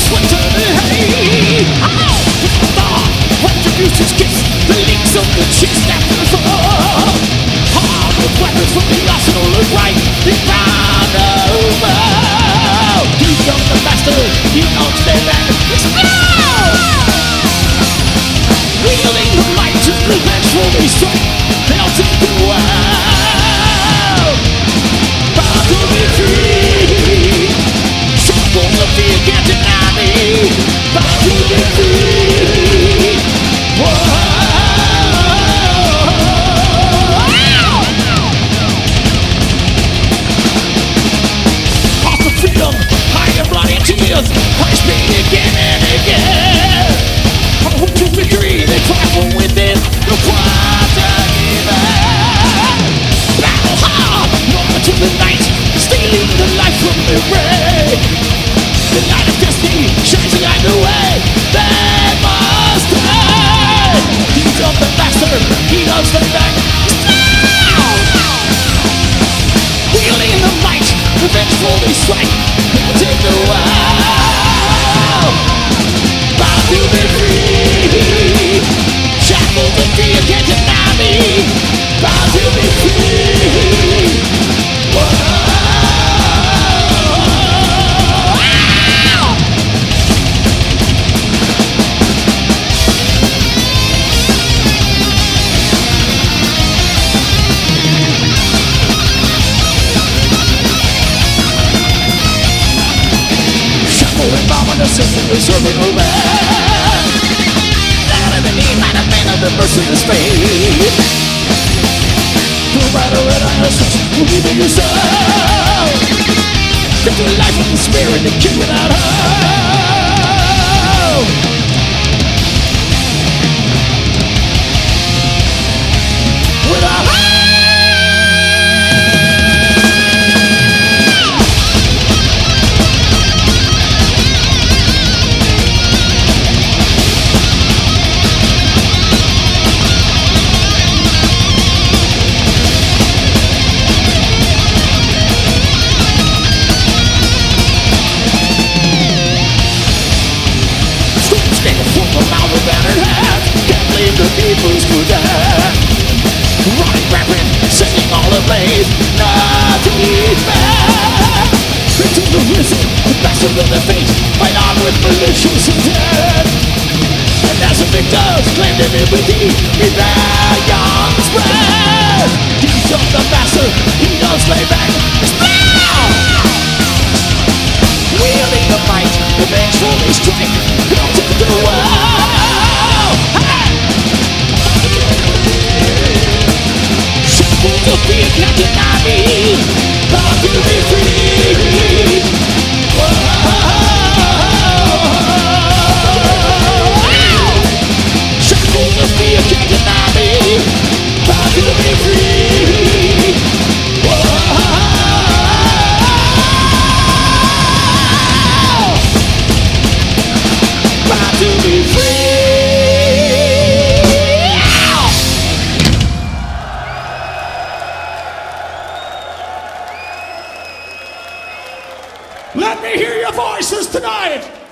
sweater and hay. Retribution's kiss, the links of the chicks after the fall. Harmless weapons from the arsenal of right, they found over. He's on the master, he knows their land, explode! Wielding the light to eventually strike, they'll take the world. Bound to be free, shackles of fear can't deny me. Bound to be free. Whoa. Cost of freedom, high and bloody tears, Christ me again and again. I hope to victory, they cry from within, the cries are given. Battle hard, long to the night, stealing the life from the ray. The light of destiny shines to light the way, they must die. He's of the master, he loves the night. Wielding the might, vengefully strike, he'll take the world. Bound to be free, shackles of fear can't deny me. Bound to be free. Whoa. Serving a man, not in the need, not a man of the merciless fate. No matter what I have such, believe in yourself. Get your life with the spirit and kill without hope. Without hope. People's good running rapid, setting all ablaze, not to eat back. Into the risen, the master of their fate, fight on with malicious intent. And as the victors claim their liberty, rebellion spread. He's of the master, he does lay back, explode! Wielding the might, eventually strike, he'll take the world. To be a can't deny me. Bound to be free. Shackles of fear can't deny me. Bound to be free. Bound to be free. Let me hear your voices tonight.